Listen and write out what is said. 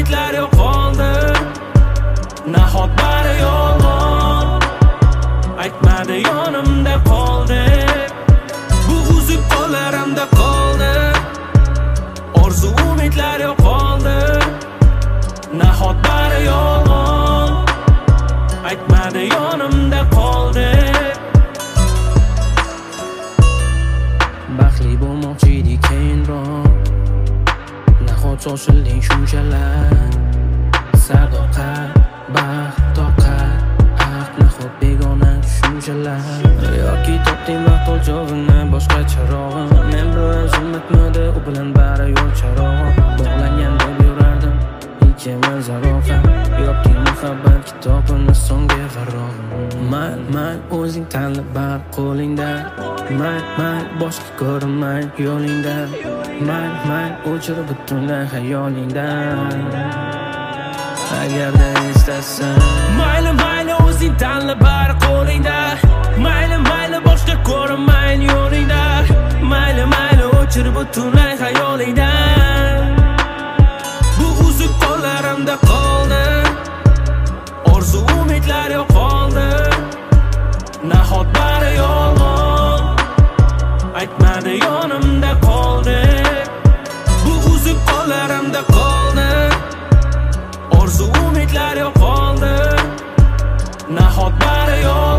umidlar yo'qoldi. Nahot bari yolg'on, aytmadi yonimda qoldi. Bu uzuk qo'llarimda qoldi. Orzu umidlar yo'qoldi. Nahot bari yolg'on, aytmadi yonimda qoldi. Baxtli bo'lmoqchi edik keyinroq, nahot shoshilding shunchalar. Sadoqat, baxt, toqat, haq, nahot begona shunchalar. Yoki topding vaqt o'lchovini, boshqa charog'im. Men bilan zulmatmidi, u bilan bari yo'l charog'im. Bog'langan deb yurardim, ikkimiz aroqat. Yopding muhabbat kitobini so'nggi varog'im. Mayl o'zing tanlab bar qo'lingda. Mayl boshqa ko'rinmay yo'lingda. Mayl o'chir butunlay xayolingdan. Agarda istasan mayli o'zing tanlab bar qo'lingda. Mayli boshqa ko'rinmay yo'lingda. Mayli o'chir butunlay xayolingdan. Bu uzuk qo'llarimda qoldi. Orzu umidlar yo'qoldi. Nahot bari yolg'on, aytmadi yonimda qoldi. Bu uzuk qo'llarimda qoldi. Orzu umidlar yo'qoldi. Nahot bari yolg'on.